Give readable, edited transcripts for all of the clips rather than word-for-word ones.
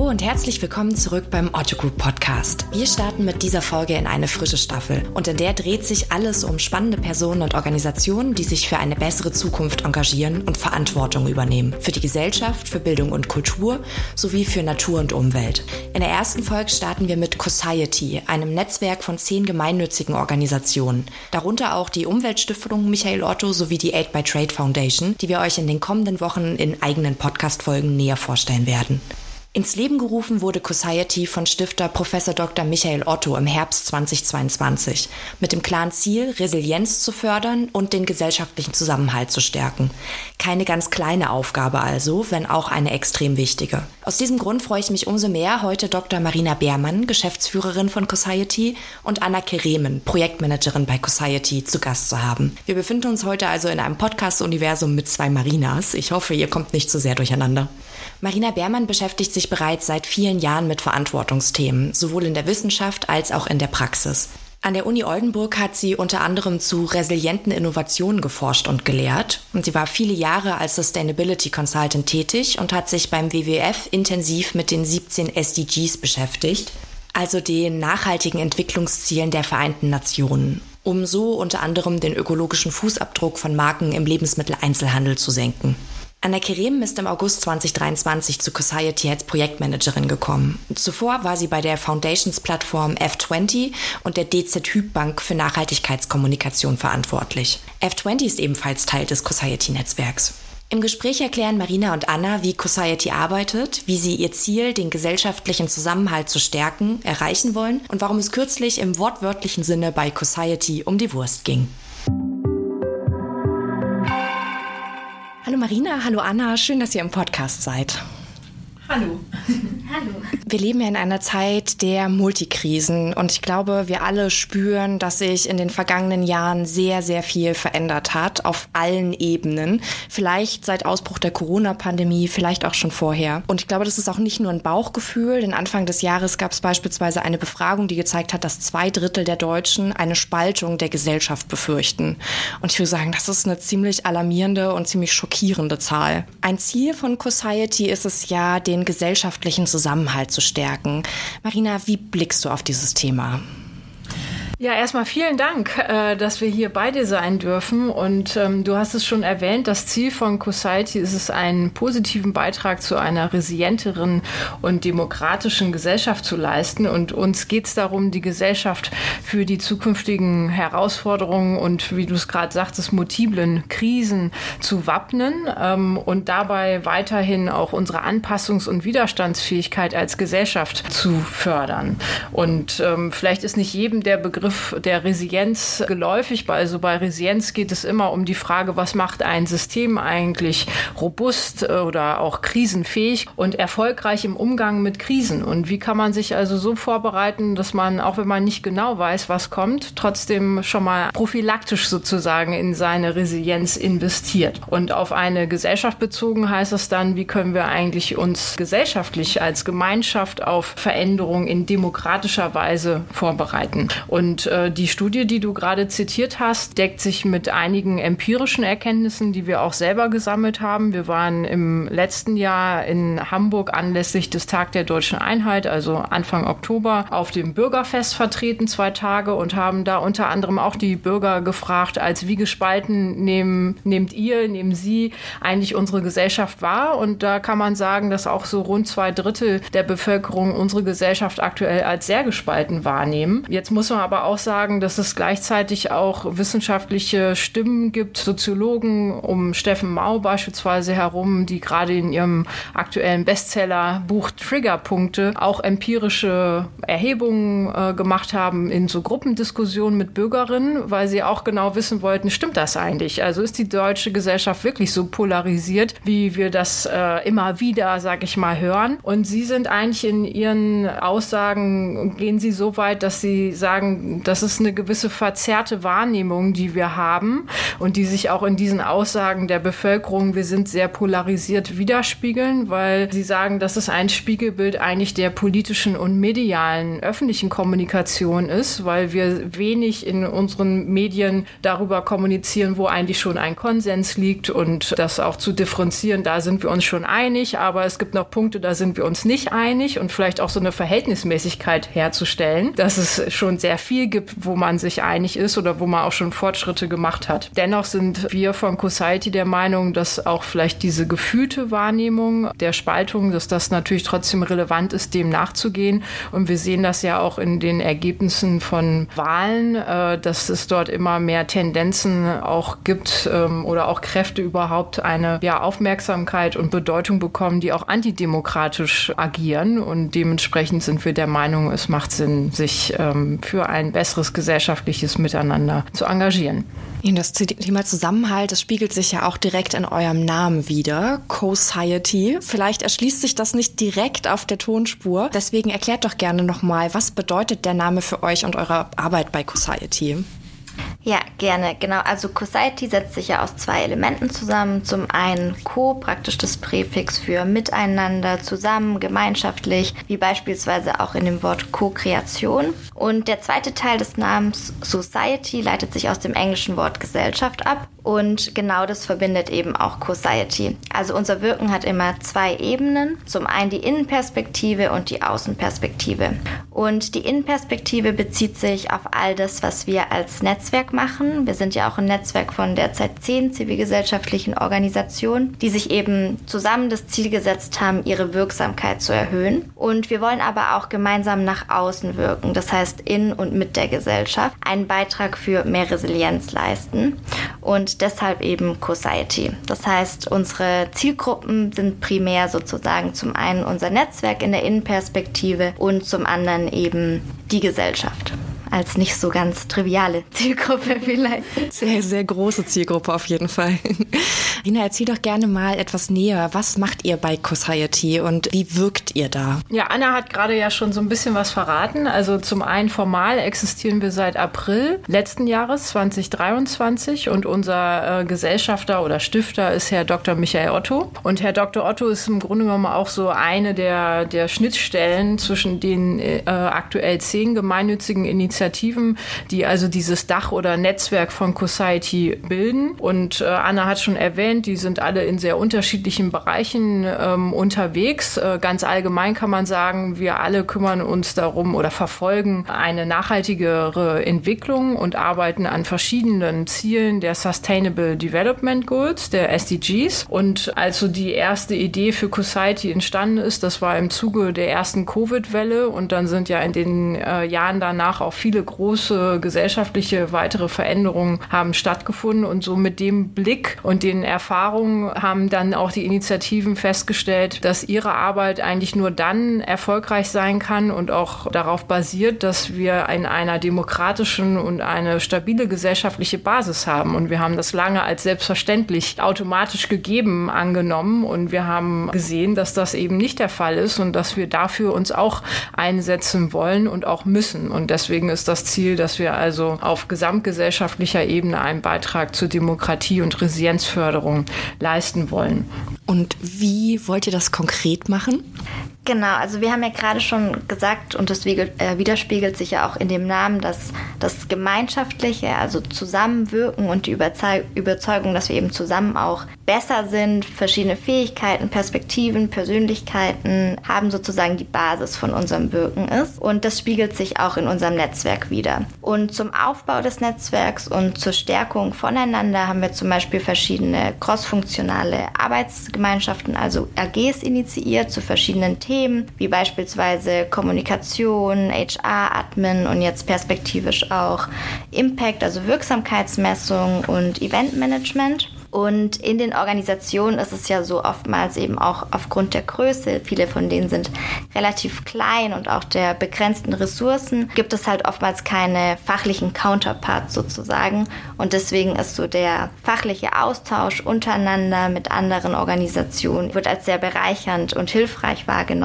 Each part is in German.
Hallo und herzlich willkommen zurück beim Otto Group Podcast. Wir starten mit dieser Folge in eine frische Staffel und in der dreht sich alles um spannende Personen und Organisationen, die sich für eine bessere Zukunft engagieren und Verantwortung übernehmen. Für die Gesellschaft, für Bildung und Kultur sowie für Natur und Umwelt. In der ersten Folge starten wir mit Cociety, einem Netzwerk von 10 gemeinnützigen Organisationen. Darunter auch die Umweltstiftung Michael Otto sowie die Aid by Trade Foundation, die wir euch in den kommenden Wochen in eigenen Podcast-Folgen näher vorstellen werden. Ins Leben gerufen wurde Cociety von Stifter Prof. Dr. Michael Otto im Herbst 2022 mit dem klaren Ziel, Resilienz zu fördern und den gesellschaftlichen Zusammenhalt zu stärken. Keine ganz kleine Aufgabe also, wenn auch eine extrem wichtige. Aus diesem Grund freue ich mich umso mehr, heute Dr. Marina Beermann, Geschäftsführerin von Cociety, und Anna Keremen, Projektmanagerin bei Cociety, zu Gast zu haben. Wir befinden uns heute also in einem Podcast-Universum mit 2 Marinas. Ich hoffe, ihr kommt nicht zu sehr durcheinander. Marina Beermann beschäftigt sich bereits seit vielen Jahren mit Verantwortungsthemen, sowohl in der Wissenschaft als auch in der Praxis. An der Uni Oldenburg hat sie unter anderem zu resilienten Innovationen geforscht und gelehrt. Und sie war viele Jahre als Sustainability Consultant tätig und hat sich beim WWF intensiv mit den 17 SDGs beschäftigt, also den nachhaltigen Entwicklungszielen der Vereinten Nationen, um so unter anderem den ökologischen Fußabdruck von Marken im Lebensmitteleinzelhandel zu senken. Anna Keremen ist im August 2023 zu Cociety als Projektmanagerin gekommen. Zuvor war sie bei der Foundations-Plattform F20 und der DZ Hyp Bank für Nachhaltigkeitskommunikation verantwortlich. F20 ist ebenfalls Teil des Cociety-Netzwerks. Im Gespräch erklären Marina und Anna, wie Cociety arbeitet, wie sie ihr Ziel, den gesellschaftlichen Zusammenhalt zu stärken, erreichen wollen und warum es kürzlich im wortwörtlichen Sinne bei Cociety um die Wurst ging. Hallo Marina, hallo Anna, schön, dass ihr im Podcast seid. Hallo. Hallo. Wir leben ja in einer Zeit der Multikrisen und ich glaube, wir alle spüren, dass sich in den vergangenen Jahren sehr, sehr viel verändert hat, auf allen Ebenen. Vielleicht seit Ausbruch der Corona-Pandemie, vielleicht auch schon vorher. Und ich glaube, das ist auch nicht nur ein Bauchgefühl, denn Anfang des Jahres gab es beispielsweise eine Befragung, die gezeigt hat, dass 2/3 der Deutschen eine Spaltung der Gesellschaft befürchten. Und ich würde sagen, das ist eine ziemlich alarmierende und ziemlich schockierende Zahl. Ein Ziel von Cociety ist es ja, den gesellschaftlichen Zusammenhalt zu stärken. Marina, wie blickst du auf dieses Thema? Ja, erstmal vielen Dank, dass wir hier bei dir sein dürfen. Und du hast es schon erwähnt, das Ziel von Cociety ist es, einen positiven Beitrag zu einer resilienteren und demokratischen Gesellschaft zu leisten. Und uns geht es darum, die Gesellschaft für die zukünftigen Herausforderungen und, wie du es gerade sagtest, multiplen Krisen zu wappnen und dabei weiterhin auch unsere Anpassungs- und Widerstandsfähigkeit als Gesellschaft zu fördern. Und vielleicht ist nicht jedem der Begriff der Resilienz geläufig. Also bei Resilienz geht es immer um die Frage, was macht ein System eigentlich robust oder auch krisenfähig und erfolgreich im Umgang mit Krisen. Und wie kann man sich also so vorbereiten, dass man, auch wenn man nicht genau weiß, was kommt, trotzdem schon mal prophylaktisch sozusagen in seine Resilienz investiert. Und auf eine Gesellschaft bezogen heißt es dann, wie können wir eigentlich uns gesellschaftlich als Gemeinschaft auf Veränderungen in demokratischer Weise vorbereiten. Und die Studie, die du gerade zitiert hast, deckt sich mit einigen empirischen Erkenntnissen, die wir auch selber gesammelt haben. Wir waren im letzten Jahr in Hamburg anlässlich des Tag der Deutschen Einheit, also Anfang Oktober, auf dem Bürgerfest vertreten, 2 Tage, und haben da unter anderem auch die Bürger gefragt, als wie gespalten nehmen Sie eigentlich unsere Gesellschaft wahr? Und da kann man sagen, dass auch so rund 2/3 der Bevölkerung unsere Gesellschaft aktuell als sehr gespalten wahrnehmen. Jetzt muss man aber auch sagen, dass es gleichzeitig auch wissenschaftliche Stimmen gibt, Soziologen um Steffen Mau beispielsweise herum, die gerade in ihrem aktuellen Bestsellerbuch Triggerpunkte auch empirische Erhebungen gemacht haben in so Gruppendiskussionen mit Bürgerinnen, weil sie auch genau wissen wollten, stimmt das eigentlich? Also ist die deutsche Gesellschaft wirklich so polarisiert, wie wir das immer wieder, sag ich mal, hören? Und sie sind eigentlich in ihren Aussagen, gehen sie so weit, dass sie sagen, das ist eine gewisse verzerrte Wahrnehmung, die wir haben und die sich auch in diesen Aussagen der Bevölkerung, wir sind sehr polarisiert, widerspiegeln, weil sie sagen, dass es ein Spiegelbild eigentlich der politischen und medialen öffentlichen Kommunikation ist, weil wir wenig in unseren Medien darüber kommunizieren, wo eigentlich schon ein Konsens liegt und das auch zu differenzieren, da sind wir uns schon einig, aber es gibt noch Punkte, da sind wir uns nicht einig und vielleicht auch so eine Verhältnismäßigkeit herzustellen, dass es schon sehr viel gibt, wo man sich einig ist oder wo man auch schon Fortschritte gemacht hat. Dennoch sind wir von Cosiety der Meinung, dass auch vielleicht diese gefühlte Wahrnehmung der Spaltung, dass das natürlich trotzdem relevant ist, dem nachzugehen. Und wir sehen das ja auch in den Ergebnissen von Wahlen, dass es dort immer mehr Tendenzen auch gibt oder auch Kräfte überhaupt eine Aufmerksamkeit und Bedeutung bekommen, die auch antidemokratisch agieren. Und dementsprechend sind wir der Meinung, es macht Sinn, sich für ein besseres gesellschaftliches Miteinander zu engagieren. Das Thema Zusammenhalt, das spiegelt sich ja auch direkt in eurem Namen wider, Cosiety. Vielleicht erschließt sich das nicht direkt auf der Tonspur. Deswegen erklärt doch gerne nochmal, was bedeutet der Name für euch und eure Arbeit bei Cosiety? Ja, gerne. Genau. Also Cosiety setzt sich ja aus 2 Elementen zusammen. Zum einen Co, praktisch das Präfix für miteinander, zusammen, gemeinschaftlich, wie beispielsweise auch in dem Wort Co-Kreation. Und der zweite Teil des Namens Society leitet sich aus dem englischen Wort Gesellschaft ab. Und genau das verbindet eben auch Cosiety. Also unser Wirken hat immer 2 Ebenen. Zum einen die Innenperspektive und die Außenperspektive. Und die Innenperspektive bezieht sich auf all das, was wir als Netzwerk machen. Wir sind ja auch ein Netzwerk von derzeit 10 zivilgesellschaftlichen Organisationen, die sich eben zusammen das Ziel gesetzt haben, ihre Wirksamkeit zu erhöhen. Und wir wollen aber auch gemeinsam nach außen wirken, das heißt in und mit der Gesellschaft, einen Beitrag für mehr Resilienz leisten. Und deshalb eben Cosiety. Das heißt, unsere Zielgruppen sind primär sozusagen zum einen unser Netzwerk in der Innenperspektive und zum anderen eben die Gesellschaft. Als nicht so ganz triviale Zielgruppe vielleicht. Sehr, sehr große Zielgruppe auf jeden Fall. Rina, erzähl doch gerne mal etwas näher. Was macht ihr bei Cosiety und wie wirkt ihr da? Ja, Anna hat gerade ja schon so ein bisschen was verraten. Also zum einen formal existieren wir seit April letzten Jahres 2023 und unser Gesellschafter oder Stifter ist Herr Dr. Michael Otto. Und Herr Dr. Otto ist im Grunde genommen auch so eine der Schnittstellen zwischen den aktuell 10 gemeinnützigen Initiativen, die also dieses Dach oder Netzwerk von Cosiety bilden. Und Anna hat schon erwähnt, die sind alle in sehr unterschiedlichen Bereichen unterwegs. Ganz allgemein kann man sagen, wir alle kümmern uns darum oder verfolgen eine nachhaltigere Entwicklung und arbeiten an verschiedenen Zielen der Sustainable Development Goals, der SDGs. Und als so die erste Idee für Cosiety entstanden ist, das war im Zuge der ersten Covid-Welle und dann sind ja in den Jahren danach auch viele große gesellschaftliche weitere Veränderungen haben stattgefunden und so mit dem Blick und den Erfahrungen haben dann auch die Initiativen festgestellt, dass ihre Arbeit eigentlich nur dann erfolgreich sein kann und auch darauf basiert, dass wir in einer demokratischen und eine stabile gesellschaftliche Basis haben. Und wir haben das lange als selbstverständlich automatisch gegeben angenommen und wir haben gesehen, dass das eben nicht der Fall ist und dass wir dafür uns auch einsetzen wollen und auch müssen. Und deswegen ist das Ziel, dass wir also auf gesamtgesellschaftlicher Ebene einen Beitrag zur Demokratie und Resilienzförderung leisten wollen. Und wie wollt ihr das konkret machen? Genau, also wir haben ja gerade schon gesagt und das widerspiegelt sich ja auch in dem Namen, dass das Gemeinschaftliche, also Zusammenwirken und die Überzeugung, dass wir eben zusammen auch besser sind, verschiedene Fähigkeiten, Perspektiven, Persönlichkeiten haben sozusagen die Basis von unserem Wirken ist und das spiegelt sich auch in unserem Netzwerk wider. Und zum Aufbau des Netzwerks und zur Stärkung voneinander haben wir zum Beispiel verschiedene crossfunktionale Arbeitsgemeinschaften, also AGs initiiert zu verschiedenen Themen, wie beispielsweise Kommunikation, HR, Admin und jetzt perspektivisch auch Impact, also Wirksamkeitsmessung und Eventmanagement. Und in den Organisationen ist es ja so oftmals eben auch aufgrund der Größe, viele von denen sind relativ klein und auch der begrenzten Ressourcen, gibt es halt oftmals keine fachlichen Counterparts sozusagen. Und deswegen ist so der fachliche Austausch untereinander mit anderen Organisationen, wird als sehr bereichernd und hilfreich wahrgenommen.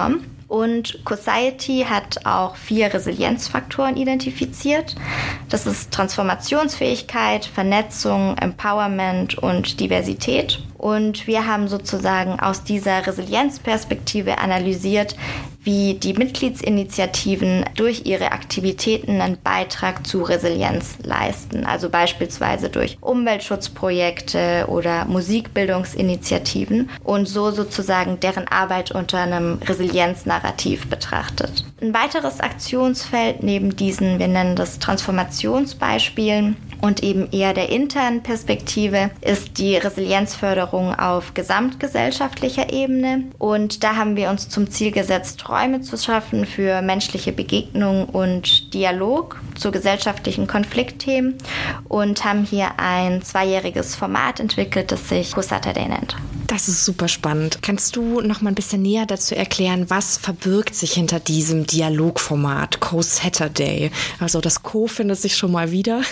Und Cosiety hat auch 4 Resilienzfaktoren identifiziert. Das ist Transformationsfähigkeit, Vernetzung, Empowerment und Diversität. Und wir haben sozusagen aus dieser Resilienzperspektive analysiert, wie die Mitgliedsinitiativen durch ihre Aktivitäten einen Beitrag zu Resilienz leisten. Also beispielsweise durch Umweltschutzprojekte oder Musikbildungsinitiativen und so sozusagen deren Arbeit unter einem Resilienznarrativ betrachtet. Ein weiteres Aktionsfeld neben diesen, wir nennen das Transformationsbeispielen, und eben eher der internen Perspektive ist die Resilienzförderung auf gesamtgesellschaftlicher Ebene. Und da haben wir uns zum Ziel gesetzt, Räume zu schaffen für menschliche Begegnung und Dialog zu gesellschaftlichen Konfliktthemen und haben hier ein 2-jähriges Format entwickelt, das sich Co-Saturday nennt. Das ist super spannend. Kannst du noch mal ein bisschen näher dazu erklären, was verbirgt sich hinter diesem Dialogformat Co-Saturday? Also das Co findet sich schon mal wieder.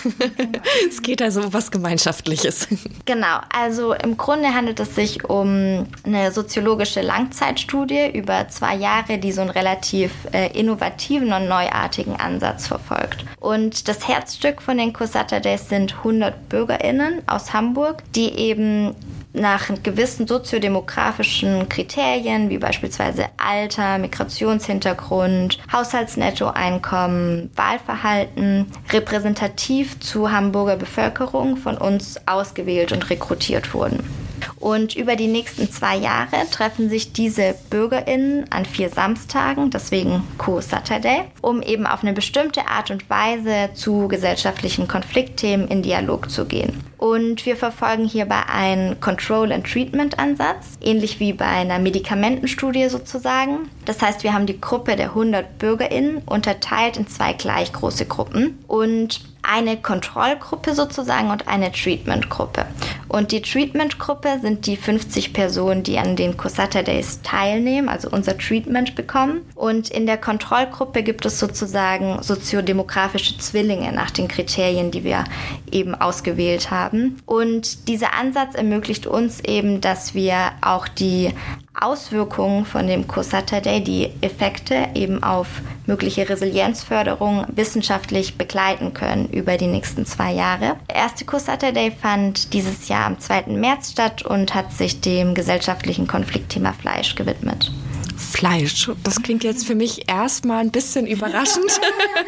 Es geht also um was Gemeinschaftliches. Genau, also im Grunde handelt es sich um eine soziologische Langzeitstudie über 2 Jahre, die so einen relativ innovativen und neuartigen Ansatz verfolgt. Und das Herzstück von den Co-Saturdays sind 100 BürgerInnen aus Hamburg, die eben nach gewissen soziodemografischen Kriterien, wie beispielsweise Alter, Migrationshintergrund, Haushaltsnettoeinkommen, Wahlverhalten, repräsentativ zur Hamburger Bevölkerung von uns ausgewählt und rekrutiert wurden. Und über die nächsten 2 Jahre treffen sich diese BürgerInnen an 4 Samstagen, deswegen Co-Saturday, um eben auf eine bestimmte Art und Weise zu gesellschaftlichen Konfliktthemen in Dialog zu gehen. Und wir verfolgen hierbei einen Control-and-Treatment-Ansatz, ähnlich wie bei einer Medikamentenstudie sozusagen. Das heißt, wir haben die Gruppe der 100 BürgerInnen unterteilt in 2 gleich große Gruppen und eine Kontrollgruppe sozusagen und eine Treatment-Gruppe. Und die Treatment-Gruppe sind die 50 Personen, die an den Co-Saturdays teilnehmen, also unser Treatment bekommen. Und in der Kontrollgruppe gibt es sozusagen soziodemografische Zwillinge nach den Kriterien, die wir eben ausgewählt haben. Und dieser Ansatz ermöglicht uns eben, dass wir auch die Auswirkungen von dem Co-Saturday, die Effekte eben auf mögliche Resilienzförderung wissenschaftlich begleiten können über die nächsten 2 Jahre. Der erste Co-Saturday fand dieses Jahr am 2. März statt und hat sich dem gesellschaftlichen Konfliktthema Fleisch gewidmet. Fleisch, das klingt jetzt für mich erstmal ein bisschen überraschend.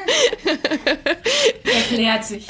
Erklärt sich.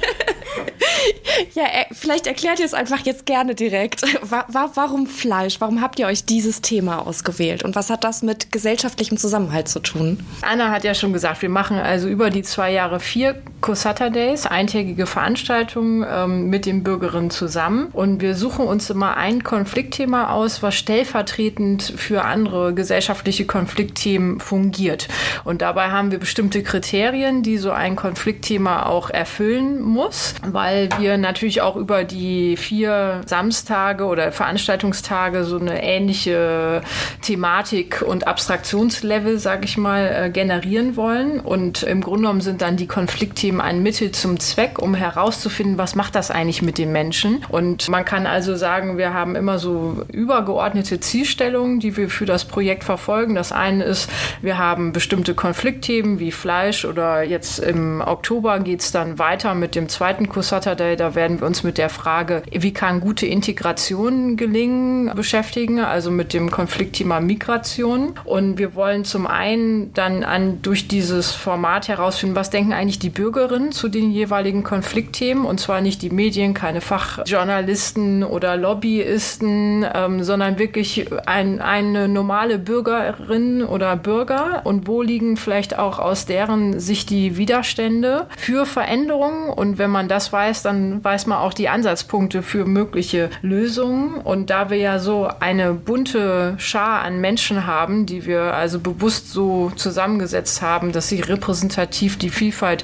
Ja, vielleicht erklärt ihr es einfach jetzt gerne direkt. Warum Fleisch? Warum habt ihr euch dieses Thema ausgewählt? Und was hat das mit gesellschaftlichem Zusammenhalt zu tun? Anna hat ja schon gesagt, wir machen also über die 2 Jahre 4 Co-Saturdays, eintägige Veranstaltungen mit den Bürgerinnen zusammen. Und wir suchen uns immer ein Konfliktthema aus, was stellvertretend für andere gesellschaftliche Konfliktthemen fungiert. Und dabei haben wir bestimmte Kriterien, die so ein Konfliktthema auch erfüllen muss, weil wir natürlich auch über die 4 Samstage oder Veranstaltungstage so eine ähnliche Thematik und Abstraktionslevel, sage ich mal, generieren wollen. Und im Grunde genommen sind dann die Konfliktthemen ein Mittel zum Zweck, um herauszufinden, was macht das eigentlich mit den Menschen. Und man kann also sagen, wir haben immer so übergeordnete Zielstellungen, die wir für das Projekt verfolgen. Das eine ist, wir haben bestimmte Konfliktthemen wie Fleisch oder jetzt im Oktober geht es dann weiter mit dem zweiten Co-Saturday. Da werden wir uns mit der Frage, wie kann gute Integration gelingen, beschäftigen, also mit dem Konfliktthema Migration. Und wir wollen zum einen dann durch dieses Format herausfinden, was denken eigentlich die Bürgerinnen zu den jeweiligen Konfliktthemen, und zwar nicht die Medien, keine Fachjournalisten oder Lobbyisten, sondern wirklich eine normale Bürgerin oder Bürger, und wo liegen vielleicht auch aus deren Sicht die Widerstände für Veränderungen. Und wenn man das weiß, dann weiß man auch die Ansatzpunkte für mögliche Lösungen. Und da wir ja so eine bunte Schar an Menschen haben, die wir also bewusst so zusammengesetzt haben, dass sie repräsentativ die Vielfalt der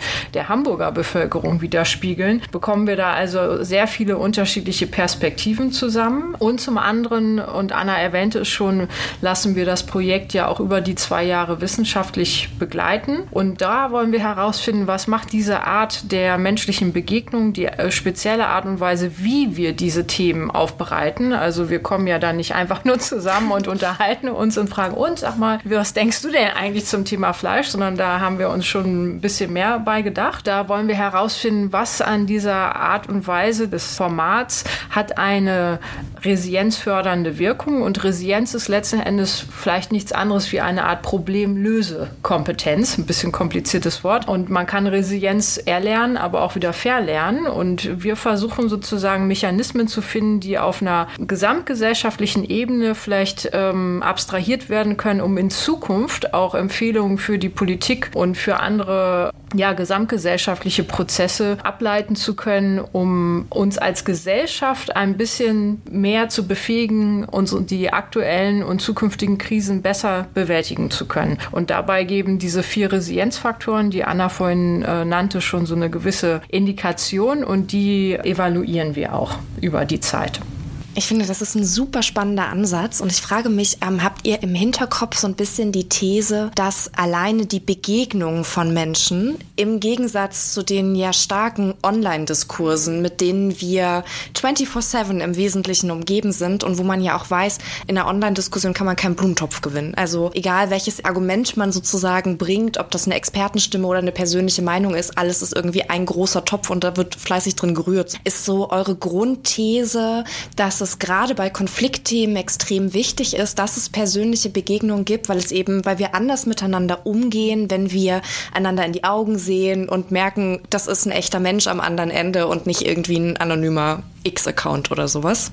der Hamburger Bevölkerung widerspiegeln, bekommen wir da also sehr viele unterschiedliche Perspektiven zusammen. Und zum anderen, und Anna erwähnte es schon, lassen wir das Projekt ja auch über die 2 Jahre wissenschaftlich begleiten. Und da wollen wir herausfinden, was macht diese Art der menschlichen Begegnung, die spezielle Art und Weise, wie wir diese Themen aufbereiten. Also wir kommen ja da nicht einfach nur zusammen und unterhalten uns und fragen uns, sag mal, was denkst du denn eigentlich zum Thema Fleisch? Sondern da haben wir uns schon ein bisschen mehr bei gedacht. Da wollen wir herausfinden, was an dieser Art und Weise des Formats hat eine resilienzfördernde Wirkung. Und Resilienz ist letzten Endes vielleicht nichts anderes wie eine Art Problemlösekompetenz. Ein bisschen kompliziertes Wort. Und man kann Resilienz erlernen, aber auch wieder verlernen. Und wir versuchen sozusagen Mechanismen zu finden, die auf einer gesamtgesellschaftlichen Ebene vielleicht abstrahiert werden können, um in Zukunft auch Empfehlungen für die Politik und für andere gesamtgesellschaftliche Prozesse ableiten zu können, um uns als Gesellschaft ein bisschen mehr zu befähigen, uns die aktuellen und zukünftigen Krisen besser bewältigen zu können. Und dabei geben diese 4 Resilienzfaktoren, die Anna vorhin nannte, schon so eine gewisse Indikation und die evaluieren wir auch über die Zeit. Ich finde, das ist ein super spannender Ansatz und ich frage mich, habt ihr im Hinterkopf so ein bisschen die These, dass alleine die Begegnung von Menschen im Gegensatz zu den ja starken Online-Diskursen, mit denen wir 24/7 im Wesentlichen umgeben sind und wo man ja auch weiß, in einer Online-Diskussion kann man keinen Blumentopf gewinnen. Also egal, welches Argument man sozusagen bringt, ob das eine Expertenstimme oder eine persönliche Meinung ist, alles ist irgendwie ein großer Topf und da wird fleißig drin gerührt. Ist so eure Grundthese, dass es gerade bei Konfliktthemen extrem wichtig ist, dass es persönliche Begegnungen gibt, weil wir anders miteinander umgehen, wenn wir einander in die Augen sehen und merken, das ist ein echter Mensch am anderen Ende und nicht irgendwie ein anonymer X-Account oder sowas?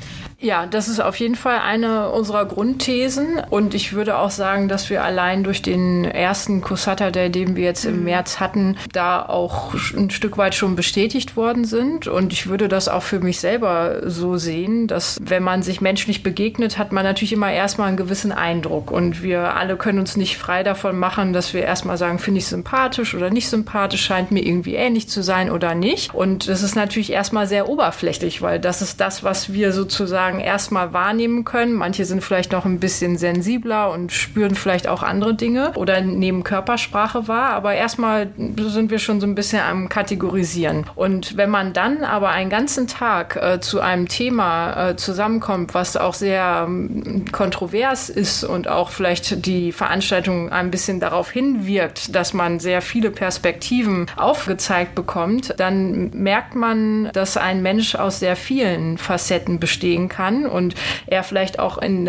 Ja, das ist auf jeden Fall eine unserer Grundthesen und ich würde auch sagen, dass wir allein durch den ersten COSATA Day, den wir jetzt im März hatten, da auch ein Stück weit schon bestätigt worden sind und ich würde das auch für mich selber so sehen, dass wenn man sich menschlich begegnet, hat man natürlich immer erstmal einen gewissen Eindruck und wir alle können uns nicht frei davon machen, dass wir erstmal sagen, finde ich sympathisch oder nicht sympathisch, scheint mir irgendwie ähnlich zu sein oder nicht und das ist natürlich erstmal sehr oberflächlich, weil das ist das, was wir sozusagen erstmal wahrnehmen können. Manche sind vielleicht noch ein bisschen sensibler und spüren vielleicht auch andere Dinge oder nehmen Körpersprache wahr, aber erstmal sind wir schon so ein bisschen am Kategorisieren. Und wenn man dann aber einen ganzen Tag zu einem Thema zusammenkommt, was auch sehr kontrovers ist und auch vielleicht die Veranstaltung ein bisschen darauf hinwirkt, dass man sehr viele Perspektiven aufgezeigt bekommt, dann merkt man, dass ein Mensch aus sehr vielen Facetten bestehen kann und er vielleicht auch in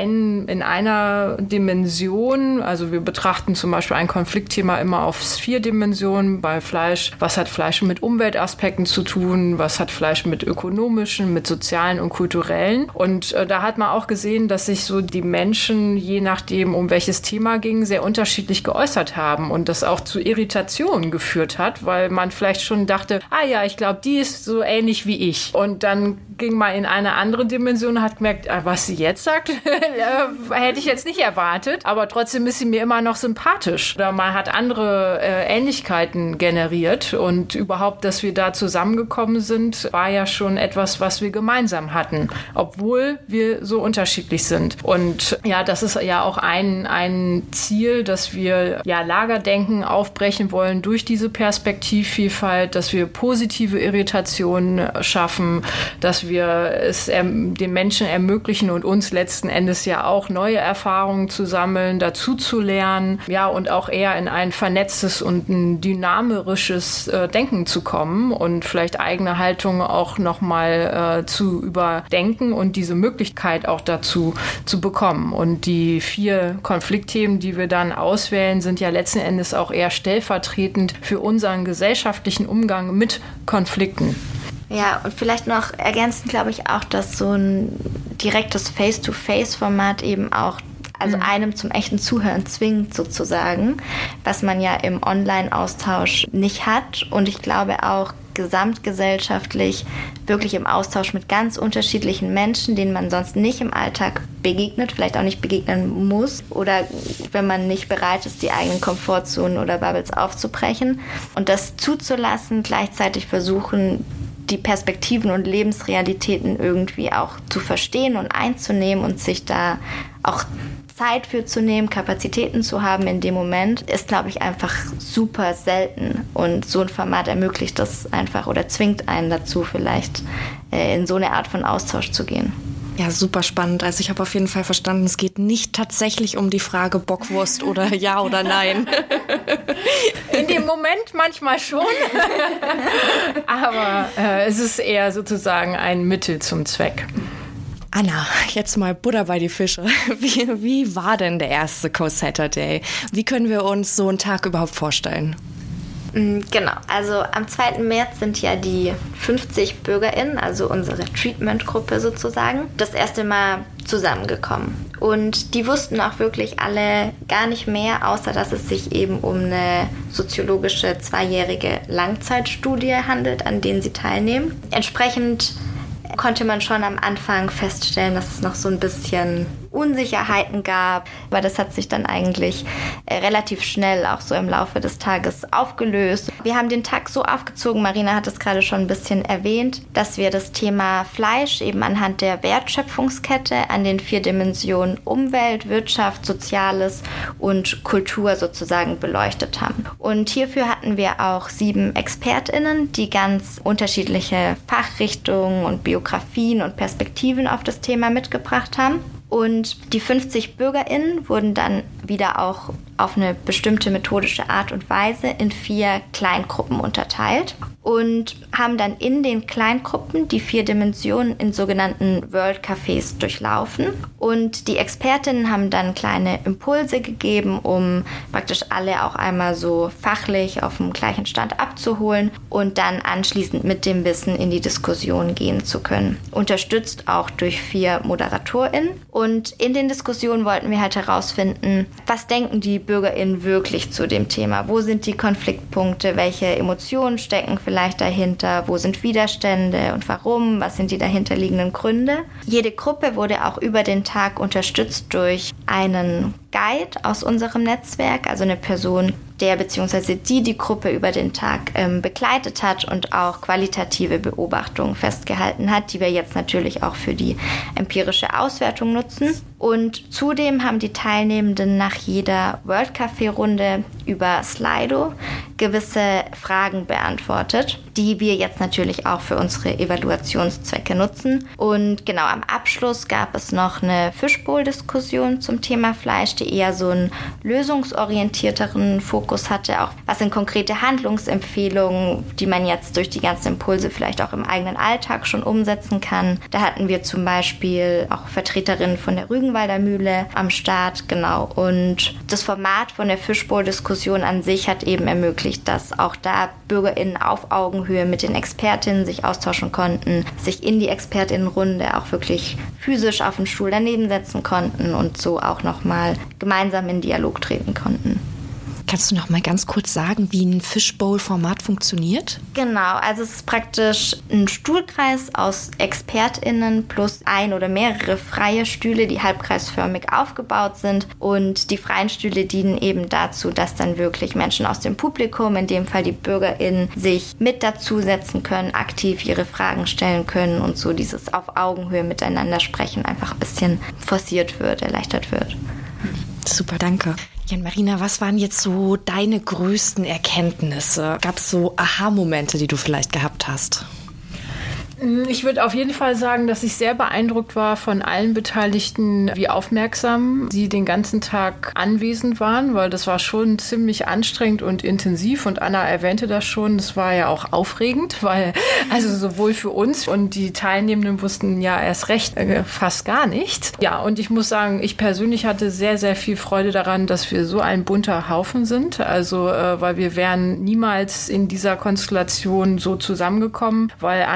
einer Dimension, also wir betrachten zum Beispiel ein Konfliktthema immer auf 4 Dimensionen bei Fleisch. Was hat Fleisch mit Umweltaspekten zu tun? Was hat Fleisch mit ökonomischen, mit sozialen und kulturellen? Und da hat man auch gesehen, dass sich so die Menschen, je nachdem, um welches Thema ging, sehr unterschiedlich geäußert haben und das auch zu Irritationen geführt hat, weil man vielleicht schon dachte, ich glaube, die ist so ähnlich wie ich. Und dann ging man in eine andere Dimension und hat gemerkt, was sie jetzt sagt, hätte ich jetzt nicht erwartet, aber trotzdem ist sie mir immer noch sympathisch. Oder man hat andere Ähnlichkeiten generiert und überhaupt, dass wir da zusammengekommen sind, war ja schon etwas, was wir gemeinsam hatten, obwohl wir so unterschiedlich sind. Und ja, das ist ja auch ein Ziel, dass wir Lagerdenken aufbrechen wollen durch diese Perspektivvielfalt, dass wir positive Irritationen schaffen, dass wir es den Menschen ermöglichen und uns letzten Endes ja auch neue Erfahrungen zu sammeln, dazu zu lernen, und auch eher in ein vernetztes und ein dynamisches Denken zu kommen und vielleicht eigene Haltungen auch nochmal zu überdenken und diese Möglichkeit auch dazu zu bekommen. Und die 4 Konfliktthemen, die wir dann auswählen, sind ja letzten Endes auch eher stellvertretend für unseren gesellschaftlichen Umgang mit Konflikten. Ja, und vielleicht noch ergänzend glaube ich auch, dass so ein direktes Face-to-Face-Format eben auch einem zum echten Zuhören zwingt sozusagen, was man ja im Online-Austausch nicht hat. Und ich glaube auch, gesamtgesellschaftlich wirklich im Austausch mit ganz unterschiedlichen Menschen, denen man sonst nicht im Alltag begegnet, vielleicht auch nicht begegnen muss oder wenn man nicht bereit ist, die eigenen Komfortzonen oder Bubbles aufzubrechen. Und das zuzulassen, gleichzeitig versuchen, die Perspektiven und Lebensrealitäten irgendwie auch zu verstehen und einzunehmen und sich da auch Zeit für zu nehmen, Kapazitäten zu haben in dem Moment, ist, glaube ich, einfach super selten. Und so ein Format ermöglicht das einfach oder zwingt einen dazu, vielleicht in so eine Art von Austausch zu gehen. Ja, super spannend. Also ich habe auf jeden Fall verstanden, es geht nicht tatsächlich um die Frage Bockwurst oder ja oder nein. In dem Moment manchmal schon, aber es ist eher sozusagen ein Mittel zum Zweck. Anna, jetzt mal Butter bei die Fische. Wie war denn der erste Co-Saturday? Wie können wir uns so einen Tag überhaupt vorstellen? Genau, also am 2. März sind ja die 50 BürgerInnen, also unsere Treatment-Gruppe sozusagen, das erste Mal zusammengekommen. Und die wussten auch wirklich alle gar nicht mehr, außer dass es sich eben um eine soziologische 2-jährige Langzeitstudie handelt, an denen sie teilnehmen. Entsprechend konnte man schon am Anfang feststellen, dass es noch so ein bisschen Unsicherheiten gab. Aber das hat sich dann eigentlich relativ schnell auch so im Laufe des Tages aufgelöst. Wir haben den Tag so aufgezogen, Marina hat es gerade schon ein bisschen erwähnt, dass wir das Thema Fleisch eben anhand der Wertschöpfungskette an den 4 Dimensionen Umwelt, Wirtschaft, Soziales und Kultur sozusagen beleuchtet haben. Und hierfür hatten wir auch 7 ExpertInnen, die ganz unterschiedliche Fachrichtungen und Biografien und Perspektiven auf das Thema mitgebracht haben. Und die 50 BürgerInnen wurden dann wieder auch auf eine bestimmte methodische Art und Weise in 4 Kleingruppen unterteilt und haben dann in den Kleingruppen die 4 Dimensionen in sogenannten World Cafés durchlaufen. Und die Expertinnen haben dann kleine Impulse gegeben, um praktisch alle auch einmal so fachlich auf dem gleichen Stand abzuholen und dann anschließend mit dem Wissen in die Diskussion gehen zu können. Unterstützt auch durch 4 ModeratorInnen. Und in den Diskussionen wollten wir halt herausfinden, was denken die BürgerInnen wirklich zu dem Thema? Wo sind die Konfliktpunkte? Welche Emotionen stecken vielleicht dahinter? Wo sind Widerstände und warum? Was sind die dahinterliegenden Gründe? Jede Gruppe wurde auch über den Tag unterstützt durch einen Guide aus unserem Netzwerk, also eine Person, der bzw. die Gruppe über den Tag begleitet hat und auch qualitative Beobachtungen festgehalten hat, die wir jetzt natürlich auch für die empirische Auswertung nutzen. Und zudem haben die Teilnehmenden nach jeder World Café-Runde über Slido gewisse Fragen beantwortet, die wir jetzt natürlich auch für unsere Evaluationszwecke nutzen. Und genau am Abschluss gab es noch eine Fishbowl-Diskussion zum Thema Fleisch, die eher so einen lösungsorientierteren Fokus hatte, auch was sind konkrete Handlungsempfehlungen, die man jetzt durch die ganzen Impulse vielleicht auch im eigenen Alltag schon umsetzen kann. Da hatten wir zum Beispiel auch Vertreterinnen von der Rügenwalder Mühle am Start, genau. Und das Format von der Fishbowl-Diskussion an sich hat eben ermöglicht, dass auch da BürgerInnen auf Augenhöhe mit den ExpertInnen sich austauschen konnten, sich in die ExpertInnenrunde auch wirklich physisch auf den Stuhl daneben setzen konnten und so auch nochmal gemeinsam in Dialog treten konnten. Kannst du noch mal ganz kurz sagen, wie ein Fishbowl-Format funktioniert? Genau, also es ist praktisch ein Stuhlkreis aus ExpertInnen plus ein oder mehrere freie Stühle, die halbkreisförmig aufgebaut sind. Und die freien Stühle dienen eben dazu, dass dann wirklich Menschen aus dem Publikum, in dem Fall die BürgerInnen, sich mit dazusetzen können, aktiv ihre Fragen stellen können und so dieses auf Augenhöhe miteinander sprechen einfach ein bisschen forciert wird, erleichtert wird. Super, danke. Jan-Marina, was waren jetzt so deine größten Erkenntnisse? Gab es so Aha-Momente, die du vielleicht gehabt hast? Ich würde auf jeden Fall sagen, dass ich sehr beeindruckt war von allen Beteiligten, wie aufmerksam sie den ganzen Tag anwesend waren, weil das war schon ziemlich anstrengend und intensiv und Anna erwähnte das schon, das war ja auch aufregend, weil also sowohl für uns und die Teilnehmenden wussten ja erst recht fast gar nichts. Ja, und ich muss sagen, ich persönlich hatte sehr, sehr viel Freude daran, dass wir so ein bunter Haufen sind, also weil wir wären niemals in dieser Konstellation so zusammengekommen, weil Anna erwähnte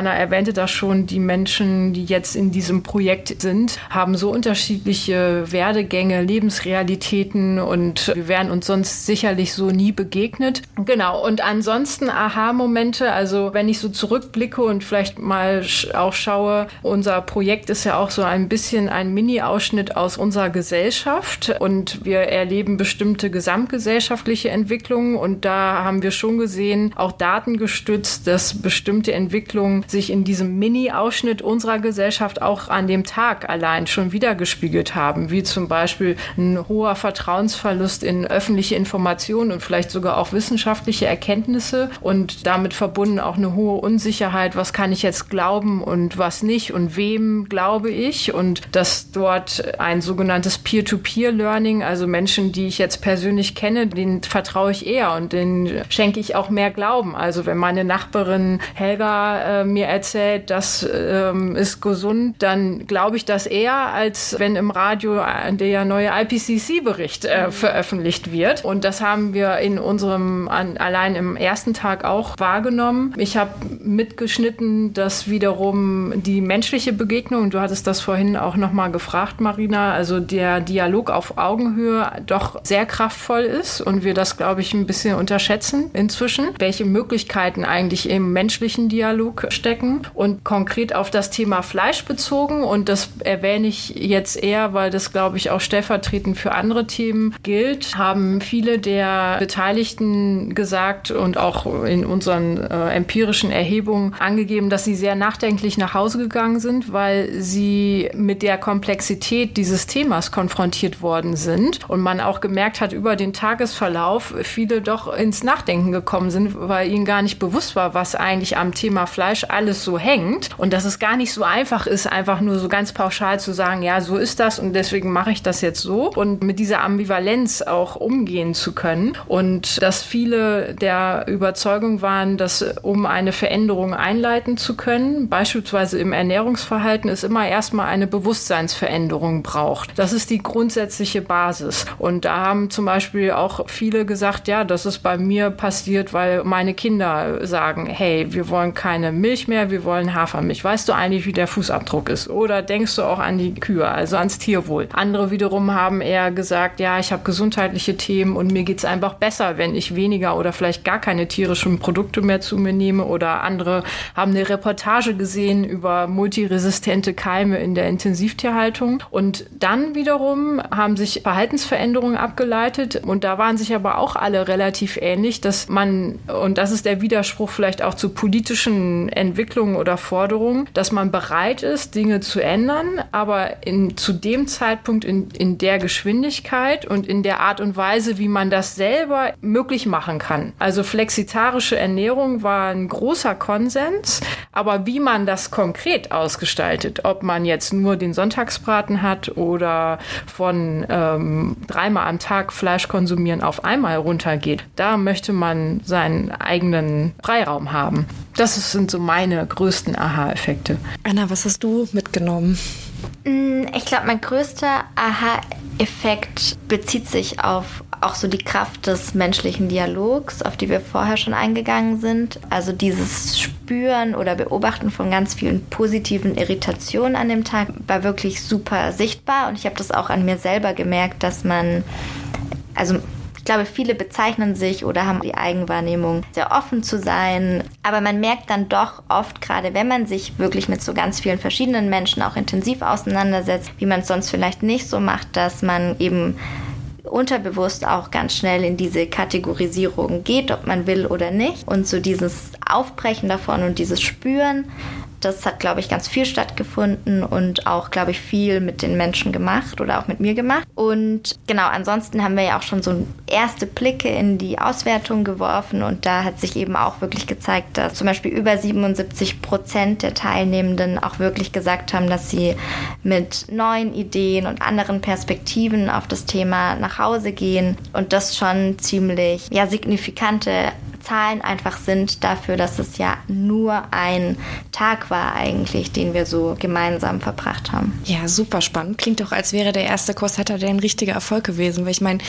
kannte das schon. Die Menschen, die jetzt in diesem Projekt sind, haben so unterschiedliche Werdegänge, Lebensrealitäten und wir wären uns sonst sicherlich so nie begegnet. Genau, und ansonsten Aha-Momente, also wenn ich so zurückblicke und vielleicht mal auch schaue, unser Projekt ist ja auch so ein bisschen ein Mini-Ausschnitt aus unserer Gesellschaft und wir erleben bestimmte gesamtgesellschaftliche Entwicklungen und da haben wir schon gesehen, auch datengestützt, dass bestimmte Entwicklungen sich in diesem Mini-Ausschnitt unserer Gesellschaft auch an dem Tag allein schon wiedergespiegelt haben, wie zum Beispiel ein hoher Vertrauensverlust in öffentliche Informationen und vielleicht sogar auch wissenschaftliche Erkenntnisse und damit verbunden auch eine hohe Unsicherheit, was kann ich jetzt glauben und was nicht und wem glaube ich und dass dort ein sogenanntes Peer-to-Peer-Learning, also Menschen, die ich jetzt persönlich kenne, denen vertraue ich eher und denen schenke ich auch mehr Glauben. Also wenn meine Nachbarin Helga mir erzählt, das ist gesund, dann glaube ich das eher, als wenn im Radio der neue IPCC-Bericht veröffentlicht wird. Und das haben wir in unserem, allein im ersten Tag auch wahrgenommen. Ich habe mitgeschnitten, dass wiederum die menschliche Begegnung, du hattest das vorhin auch nochmal gefragt, Marina, also der Dialog auf Augenhöhe doch sehr kraftvoll ist und wir das, glaube ich, ein bisschen unterschätzen inzwischen, welche Möglichkeiten eigentlich im menschlichen Dialog stecken und konkret auf das Thema Fleisch bezogen und das erwähne ich jetzt eher, weil das, glaube ich, auch stellvertretend für andere Themen gilt, haben viele der Beteiligten gesagt und auch in unseren empirischen Erhebungen angegeben, dass sie sehr nachdenklich nach Hause gegangen sind, weil sie mit der Komplexität dieses Themas konfrontiert worden sind und man auch gemerkt hat über den Tagesverlauf, viele doch ins Nachdenken gekommen sind, weil ihnen gar nicht bewusst war, was eigentlich am Thema Fleisch alles so hängt und dass es gar nicht so einfach ist, einfach nur so ganz pauschal zu sagen, ja, so ist das und deswegen mache ich das jetzt so und mit dieser Ambivalenz auch umgehen zu können und dass viele der Überzeugung waren, dass um eine Veränderung einleiten zu können, beispielsweise im Ernährungsverhalten, es immer erstmal eine Bewusstseinsveränderung braucht. Das ist die grundsätzliche Basis. Und da haben zum Beispiel auch viele gesagt, ja, das ist bei mir passiert, weil meine Kinder sagen, hey, wir wollen keine Milch mehr, wir wollen Hafermilch. Weißt du eigentlich, wie der Fußabdruck ist? Oder denkst du auch an die Kühe, also ans Tierwohl? Andere wiederum haben eher gesagt, ja, ich habe gesundheitliche Themen und mir geht es einfach besser, wenn ich weniger oder vielleicht gar keine tierischen Produkte mehr zu mir nehme. Oder andere haben eine Reportage gesehen über multiresistente Keime in der Intensivtierhaltung. Und dann wiederum haben sich Verhaltensveränderungen abgeleitet. Und da waren sich aber auch alle relativ ähnlich, dass man, und das ist der Widerspruch vielleicht auch zu politischen Entwicklungen oder Forderungen, dass man bereit ist, Dinge zu ändern, aber zu dem Zeitpunkt in der Geschwindigkeit und in der Art und Weise, wie man das selber möglich machen kann. Also flexitarische Ernährung war ein großer Konsens, aber wie man das konkret ausgestaltet, ob man jetzt nur den Sonntagsbraten hat oder von 3-mal am Tag Fleisch konsumieren auf einmal runtergeht, da möchte man seinen eigenen Freiraum haben. Das sind so meine größten Aha-Effekte. Anna, was hast du mitgenommen? Ich glaube, mein größter Aha-Effekt bezieht sich auf auch so die Kraft des menschlichen Dialogs, auf die wir vorher schon eingegangen sind. Also dieses Spüren oder Beobachten von ganz vielen positiven Irritationen an dem Tag war wirklich super sichtbar. Und ich habe das auch an mir selber gemerkt, dass man, also ich glaube, viele bezeichnen sich oder haben die Eigenwahrnehmung, sehr offen zu sein. Aber man merkt dann doch oft, gerade wenn man sich wirklich mit so ganz vielen verschiedenen Menschen auch intensiv auseinandersetzt, wie man es sonst vielleicht nicht so macht, dass man eben unterbewusst auch ganz schnell in diese Kategorisierung geht, ob man will oder nicht. Und so dieses Aufbrechen davon und dieses Spüren, das hat, glaube ich, ganz viel stattgefunden und auch, glaube ich, viel mit den Menschen gemacht oder auch mit mir gemacht. Und genau, ansonsten haben wir ja auch schon so erste Blicke in die Auswertung geworfen und da hat sich eben auch wirklich gezeigt, dass zum Beispiel über 77% der Teilnehmenden auch wirklich gesagt haben, dass sie mit neuen Ideen und anderen Perspektiven auf das Thema nach Hause gehen und das schon ziemlich signifikante Zahlen einfach sind dafür, dass es ja nur ein Tag war eigentlich, den wir so gemeinsam verbracht haben. Ja, super spannend. Klingt doch, als wäre der erste Cosetta Day ein richtiger Erfolg gewesen. Weil ich meine,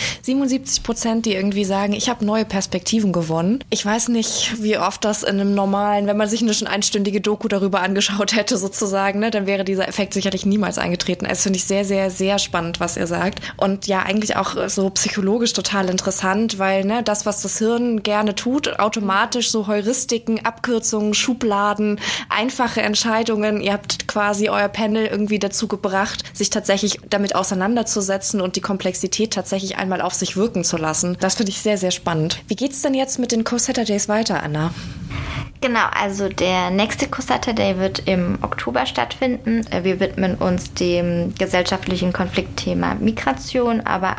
77%, die irgendwie sagen, ich habe neue Perspektiven gewonnen. Ich weiß nicht, wie oft das in einem normalen, wenn man sich eine schon einstündige Doku darüber angeschaut hätte sozusagen, ne, dann wäre dieser Effekt sicherlich niemals eingetreten. Das finde ich sehr, sehr, sehr spannend, was ihr sagt. Und ja, eigentlich auch so psychologisch total interessant, weil ne, das, was das Hirn gerne tut, automatisch so Heuristiken, Abkürzungen, Schubladen, einfache Entscheidungen. Ihr habt quasi euer Panel irgendwie dazu gebracht, sich tatsächlich damit auseinanderzusetzen und die Komplexität tatsächlich einmal auf sich wirken zu lassen. Das finde ich sehr, sehr spannend. Wie geht's denn jetzt mit den Cosetta Days weiter, Anna? Genau, also der nächste Cosetta Day wird im Oktober stattfinden. Wir widmen uns dem gesellschaftlichen Konfliktthema Migration, aber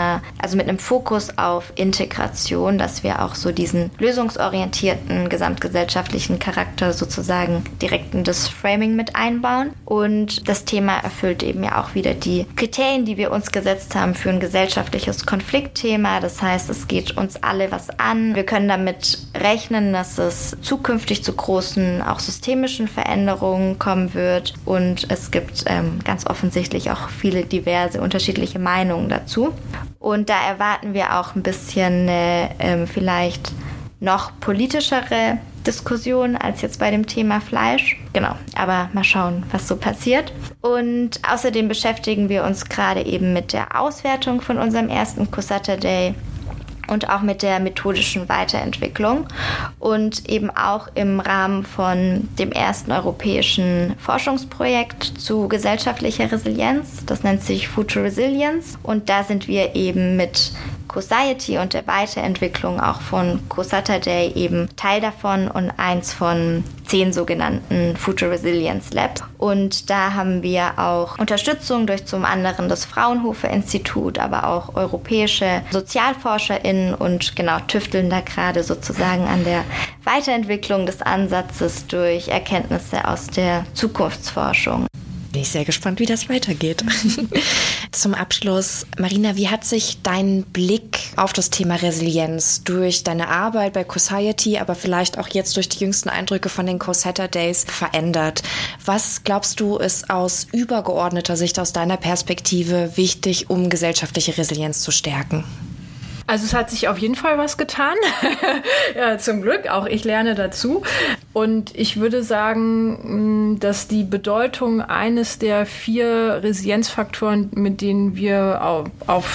mit einem Fokus auf Integration, dass wir auch so diesen lösungsorientierten gesamtgesellschaftlichen Charakter sozusagen direkt in das Framing mit einbauen. Und das Thema erfüllt eben ja auch wieder die Kriterien, die wir uns gesetzt haben für ein gesellschaftliches Konfliktthema. Das heißt, es geht uns alle was an. Wir können damit rechnen, dass es zukünftig zu großen, auch systemischen Veränderungen kommen wird. Und es gibt ganz offensichtlich auch viele diverse, unterschiedliche Meinungen dazu. Und da erwarten wir auch ein bisschen vielleicht noch politischere Diskussion als jetzt bei dem Thema Fleisch. Genau, aber mal schauen, was so passiert. Und außerdem beschäftigen wir uns gerade eben mit der Auswertung von unserem ersten Cosetta Day und auch mit der methodischen Weiterentwicklung und eben auch im Rahmen von dem ersten europäischen Forschungsprojekt zu gesellschaftlicher Resilienz. Das nennt sich Future Resilience und da sind wir eben mit Cosciety und der Weiterentwicklung auch von Cosetta Day eben Teil davon und eins von 10 sogenannten Future Resilience Labs. Und da haben wir auch Unterstützung durch zum anderen das Fraunhofer Institut, aber auch europäische SozialforscherInnen und genau tüfteln da gerade sozusagen an der Weiterentwicklung des Ansatzes durch Erkenntnisse aus der Zukunftsforschung. Bin ich sehr gespannt, wie das weitergeht. Zum Abschluss, Marina, wie hat sich dein Blick auf das Thema Resilienz durch deine Arbeit bei Cosciety, aber vielleicht auch jetzt durch die jüngsten Eindrücke von den Cosetta Days verändert? Was glaubst du, ist aus übergeordneter Sicht, aus deiner Perspektive wichtig, um gesellschaftliche Resilienz zu stärken? Also es hat sich auf jeden Fall was getan. Ja, zum Glück, auch ich lerne dazu. Und ich würde sagen, dass die Bedeutung eines der 4 Resilienzfaktoren, mit denen wir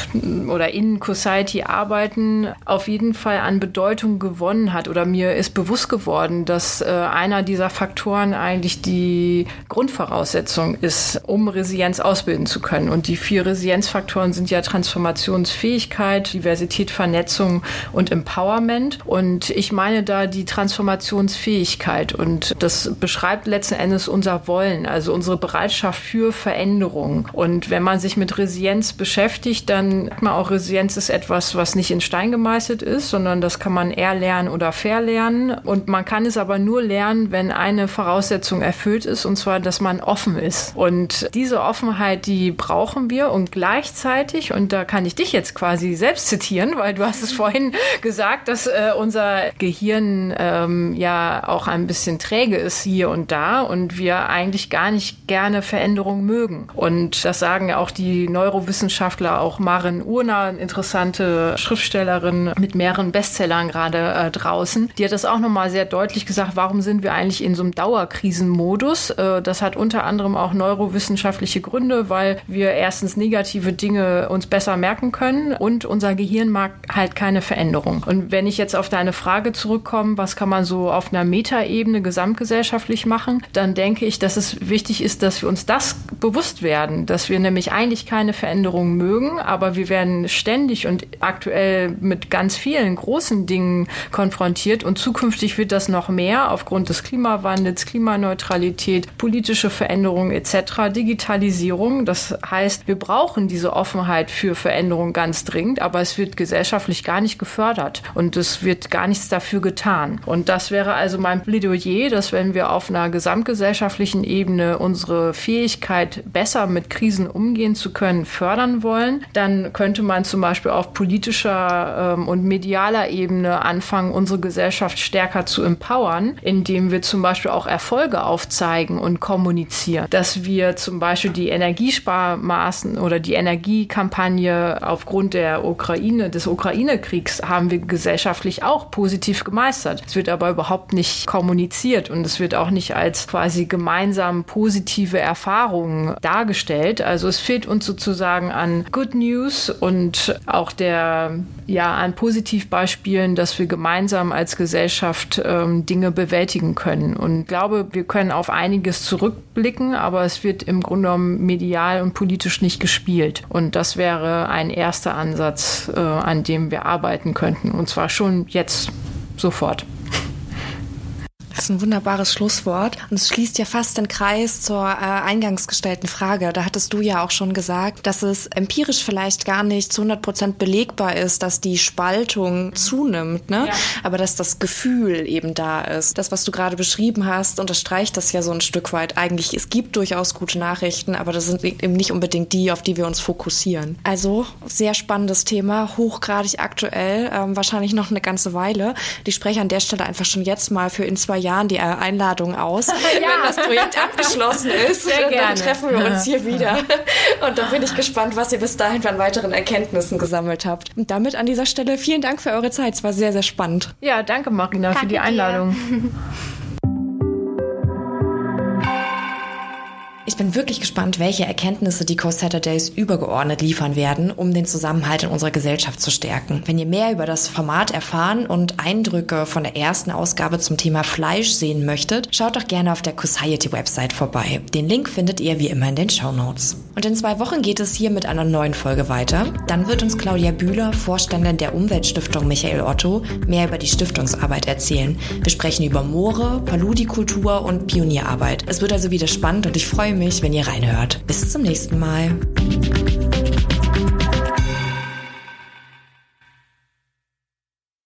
in Cosciety arbeiten, auf jeden Fall an Bedeutung gewonnen hat. Oder mir ist bewusst geworden, dass einer dieser Faktoren eigentlich die Grundvoraussetzung ist, um Resilienz ausbilden zu können. Und die 4 Resilienzfaktoren sind ja Transformationsfähigkeit, Diversität, Vernetzung und Empowerment. Und ich meine da die Transformationsfähigkeit. Und das beschreibt letzten Endes unser Wollen, also unsere Bereitschaft für Veränderung. Und wenn man sich mit Resilienz beschäftigt, dann merkt man auch, Resilienz ist etwas, was nicht in Stein gemeißelt ist, sondern das kann man erlernen oder verlernen. Und man kann es aber nur lernen, wenn eine Voraussetzung erfüllt ist, und zwar, dass man offen ist. Und diese Offenheit, die brauchen wir. Und gleichzeitig, und da kann ich dich jetzt quasi selbst zitieren, weil du hast es vorhin gesagt, dass unser Gehirn ja auch ein bisschen träge ist hier und da und wir eigentlich gar nicht gerne Veränderung mögen. Und das sagen ja auch die Neurowissenschaftler, auch Maren Urner, eine interessante Schriftstellerin mit mehreren Bestsellern gerade draußen. Die hat das auch nochmal sehr deutlich gesagt, warum sind wir eigentlich in so einem Dauerkrisenmodus? Das hat unter anderem auch neurowissenschaftliche Gründe, weil wir erstens negative Dinge uns besser merken können und unser Gehirn mag halt keine Veränderung. Und wenn ich jetzt auf deine Frage zurückkomme, was kann man so auf einer Metaebene gesamtgesellschaftlich machen, dann denke ich, dass es wichtig ist, dass wir uns das bewusst werden, dass wir nämlich eigentlich keine Veränderung mögen, aber wir werden ständig und aktuell mit ganz vielen großen Dingen konfrontiert und zukünftig wird das noch mehr aufgrund des Klimawandels, Klimaneutralität, politische Veränderungen etc., Digitalisierung. Das heißt, wir brauchen diese Offenheit für Veränderung ganz dringend, aber es wird gesellschaftlich gar nicht gefördert und es wird gar nichts dafür getan. Und das wäre also mein Plädoyer, dass wenn wir auf einer gesamtgesellschaftlichen Ebene unsere Fähigkeit, besser mit Krisen umgehen zu können, fördern wollen, dann könnte man zum Beispiel auf politischer und medialer Ebene anfangen, unsere Gesellschaft stärker zu empowern, indem wir zum Beispiel auch Erfolge aufzeigen und kommunizieren. Dass wir zum Beispiel die Energiesparmaßen oder die Energiekampagne aufgrund des Ukraine-Kriegs haben wir gesellschaftlich auch positiv gemeistert. Es wird aber überhaupt nicht kommuniziert und es wird auch nicht als quasi gemeinsam positive Erfahrungen dargestellt. Also es fehlt uns sozusagen an Good News und auch an Positivbeispielen, dass wir gemeinsam als Gesellschaft Dinge bewältigen können. Und ich glaube, wir können auf einiges zurückblicken, aber es wird im Grunde genommen medial und politisch nicht gespielt. Und das wäre ein erster Ansatz, an dem wir arbeiten könnten. Und zwar schon jetzt, sofort. Das ist ein wunderbares Schlusswort und es schließt ja fast den Kreis zur eingangs gestellten Frage. Da hattest du ja auch schon gesagt, dass es empirisch vielleicht gar nicht zu 100% belegbar ist, dass die Spaltung zunimmt, ne? Ja. Aber dass das Gefühl eben da ist. Das, was du gerade beschrieben hast, unterstreicht das ja so ein Stück weit. Eigentlich, es gibt durchaus gute Nachrichten, aber das sind eben nicht unbedingt die, auf die wir uns fokussieren. Also, sehr spannendes Thema, hochgradig aktuell, wahrscheinlich noch eine ganze Weile. Ich spreche an der Stelle einfach schon jetzt mal für in 2 Jahren die Einladung aus. Ja. Wenn das Projekt abgeschlossen ist, dann treffen wir uns hier wieder. Und dann bin ich gespannt, was ihr bis dahin an weiteren Erkenntnissen gesammelt habt. Und damit an dieser Stelle vielen Dank für eure Zeit. Es war sehr, sehr spannend. Ja, danke Marina für die Einladung. Ich bin wirklich gespannt, welche Erkenntnisse die Co-Saturdays übergeordnet liefern werden, um den Zusammenhalt in unserer Gesellschaft zu stärken. Wenn ihr mehr über das Format erfahren und Eindrücke von der ersten Ausgabe zum Thema Fleisch sehen möchtet, schaut doch gerne auf der Cosciety-Website vorbei. Den Link findet ihr wie immer in den Shownotes. Und in 2 Wochen geht es hier mit einer neuen Folge weiter. Dann wird uns Claudia Bühler, Vorständin der Umweltstiftung Michael Otto, mehr über die Stiftungsarbeit erzählen. Wir sprechen über Moore, Paludikultur und Pionierarbeit. Es wird also wieder spannend und ich freue mich, wenn ihr reinhört. Bis zum nächsten Mal.